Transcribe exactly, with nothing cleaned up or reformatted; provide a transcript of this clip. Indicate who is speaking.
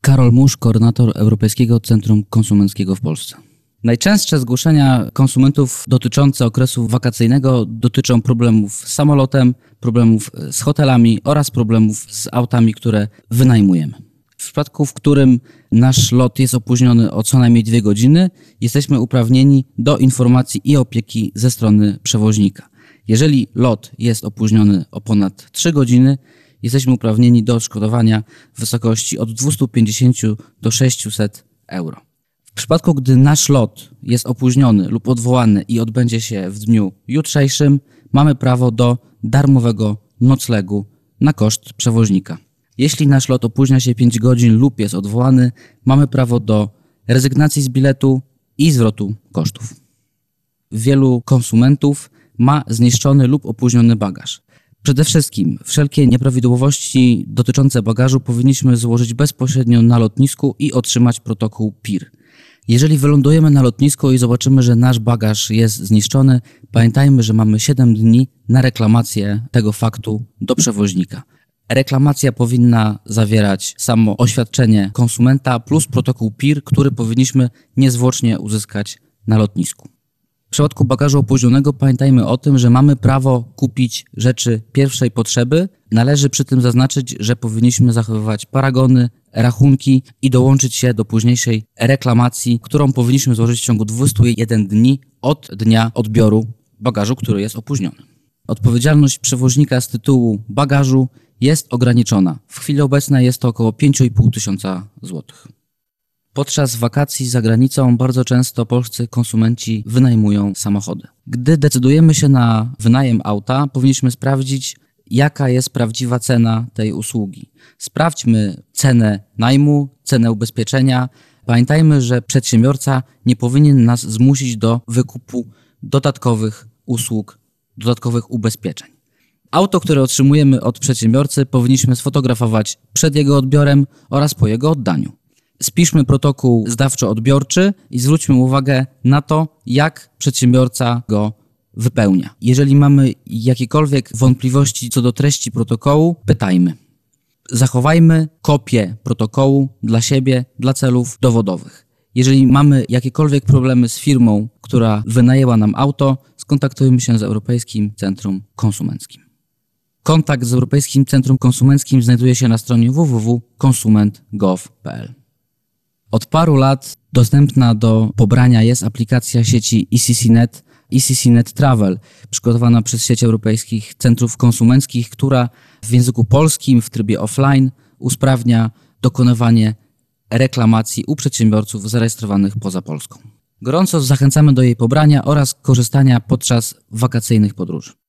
Speaker 1: Karol Musz, koordynator Europejskiego Centrum Konsumenckiego w Polsce. Najczęstsze zgłoszenia konsumentów dotyczące okresu wakacyjnego dotyczą problemów z samolotem, problemów z hotelami oraz problemów z autami, które wynajmujemy. W przypadku, w którym nasz lot jest opóźniony o co najmniej dwie godziny, jesteśmy uprawnieni do informacji i opieki ze strony przewoźnika. Jeżeli lot jest opóźniony o ponad trzy godziny, jesteśmy uprawnieni do odszkodowania w wysokości od dwieście pięćdziesiąt do sześciuset euro. W przypadku, gdy nasz lot jest opóźniony lub odwołany i odbędzie się w dniu jutrzejszym, mamy prawo do darmowego noclegu na koszt przewoźnika. Jeśli nasz lot opóźnia się pięć godzin lub jest odwołany, mamy prawo do rezygnacji z biletu i zwrotu kosztów. Wielu konsumentów ma zniszczony lub opóźniony bagaż. Przede wszystkim wszelkie nieprawidłowości dotyczące bagażu powinniśmy złożyć bezpośrednio na lotnisku i otrzymać protokół P I R. Jeżeli wylądujemy na lotnisku i zobaczymy, że nasz bagaż jest zniszczony, pamiętajmy, że mamy siedem dni na reklamację tego faktu do przewoźnika. Reklamacja powinna zawierać samo oświadczenie konsumenta plus protokół P I R, który powinniśmy niezwłocznie uzyskać na lotnisku. W przypadku bagażu opóźnionego pamiętajmy o tym, że mamy prawo kupić rzeczy pierwszej potrzeby. Należy przy tym zaznaczyć, że powinniśmy zachowywać paragony, rachunki i dołączyć się do późniejszej reklamacji, którą powinniśmy złożyć w ciągu dwudziestu jeden dni od dnia odbioru bagażu, który jest opóźniony. Odpowiedzialność przewoźnika z tytułu bagażu jest ograniczona. W chwili obecnej jest to około pięć i pół tysiąca złotych. Podczas wakacji za granicą bardzo często polscy konsumenci wynajmują samochody. Gdy decydujemy się na wynajem auta, powinniśmy sprawdzić, jaka jest prawdziwa cena tej usługi. Sprawdźmy cenę najmu, cenę ubezpieczenia. Pamiętajmy, że przedsiębiorca nie powinien nas zmusić do wykupu dodatkowych usług, dodatkowych ubezpieczeń. Auto, które otrzymujemy od przedsiębiorcy, powinniśmy sfotografować przed jego odbiorem oraz po jego oddaniu. Spiszmy protokół zdawczo-odbiorczy i zwróćmy uwagę na to, jak przedsiębiorca go wypełnia. Jeżeli mamy jakiekolwiek wątpliwości co do treści protokołu, pytajmy. Zachowajmy kopię protokołu dla siebie, dla celów dowodowych. Jeżeli mamy jakiekolwiek problemy z firmą, która wynajęła nam auto, skontaktujmy się z Europejskim Centrum Konsumenckim. Kontakt z Europejskim Centrum Konsumenckim znajduje się na stronie w w w kropka konsument kropka gov kropka p l. Od paru lat dostępna do pobrania jest aplikacja sieci E C C net, E C C net Travel, przygotowana przez sieć europejskich centrów konsumenckich, która w języku polskim w trybie offline usprawnia dokonywanie reklamacji u przedsiębiorców zarejestrowanych poza Polską. Gorąco zachęcamy do jej pobrania oraz korzystania podczas wakacyjnych podróży.